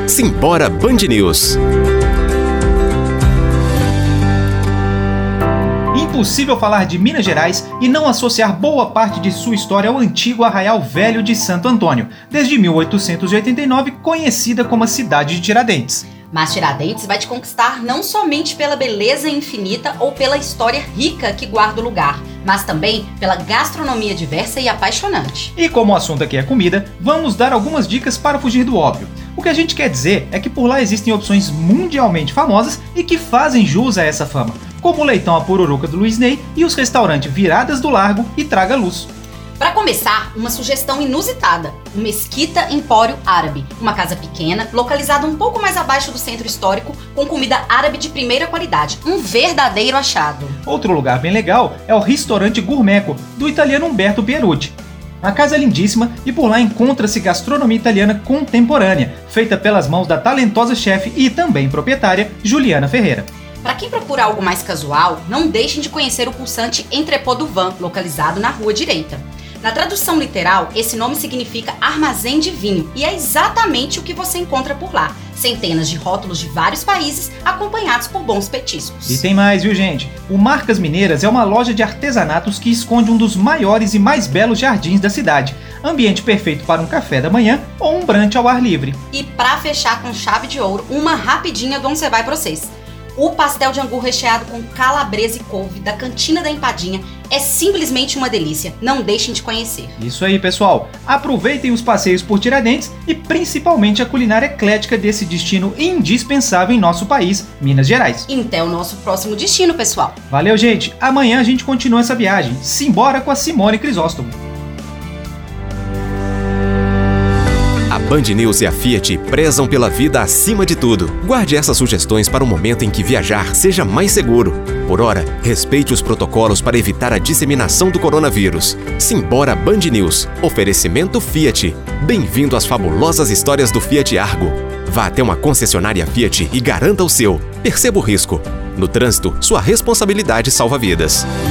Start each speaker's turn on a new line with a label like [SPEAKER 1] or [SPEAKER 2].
[SPEAKER 1] Simbora Band News.
[SPEAKER 2] Impossível falar de Minas Gerais e não associar boa parte de sua história ao antigo Arraial Velho de Santo Antônio, desde 1889 conhecida como a cidade de Tiradentes.
[SPEAKER 3] Mas Tiradentes vai te conquistar não somente pela beleza infinita ou pela história rica que guarda o lugar, mas também pela gastronomia diversa e apaixonante.
[SPEAKER 2] E como o assunto aqui é comida, vamos dar algumas dicas para fugir do óbvio. O que a gente quer dizer é que por lá existem opções mundialmente famosas e que fazem jus a essa fama, como o leitão à pururuca do Luiz Ney e os restaurantes Viradas do Largo e Traga Luz.
[SPEAKER 3] Para começar, uma sugestão inusitada, o Mesquita Empório Árabe, uma casa pequena, localizada um pouco mais abaixo do centro histórico, com comida árabe de primeira qualidade, um verdadeiro achado.
[SPEAKER 2] Outro lugar bem legal é o restaurante Gourmeco, do italiano Umberto Pierucci. A casa é lindíssima e por lá encontra-se gastronomia italiana contemporânea, feita pelas mãos da talentosa chefe e também proprietária Juliana Ferreira.
[SPEAKER 3] Para quem procura algo mais casual, não deixem de conhecer o pulsante Entrepôt du Vin, localizado na rua direita. Na tradução literal, esse nome significa armazém de vinho e é exatamente o que você encontra por lá. Centenas de rótulos de vários países acompanhados por bons petiscos.
[SPEAKER 2] E tem mais, viu, gente? O Marcas Mineiras é uma loja de artesanatos que esconde um dos maiores e mais belos jardins da cidade. Ambiente perfeito para um café da manhã ou um brunch ao ar livre.
[SPEAKER 3] E para fechar com chave de ouro, uma rapidinha do onde você vai pra vocês. O pastel de angu recheado com calabresa e couve da Cantina da Empadinha é simplesmente uma delícia. Não deixem de conhecer.
[SPEAKER 2] Isso aí, pessoal. Aproveitem os passeios por Tiradentes e principalmente a culinária eclética desse destino indispensável em nosso país, Minas Gerais.
[SPEAKER 3] Até o nosso próximo destino, pessoal.
[SPEAKER 2] Valeu, gente. Amanhã a gente continua essa viagem. Simbora com a Simone Crisóstomo.
[SPEAKER 1] A Band News e a Fiat prezam pela vida acima de tudo. Guarde essas sugestões para o momento em que viajar seja mais seguro. Por ora, respeite os protocolos para evitar a disseminação do coronavírus. Simbora Band News. Oferecimento Fiat. Bem-vindo às fabulosas histórias do Fiat Argo. Vá até uma concessionária Fiat e garanta o seu. Perceba o risco. No trânsito, sua responsabilidade salva vidas.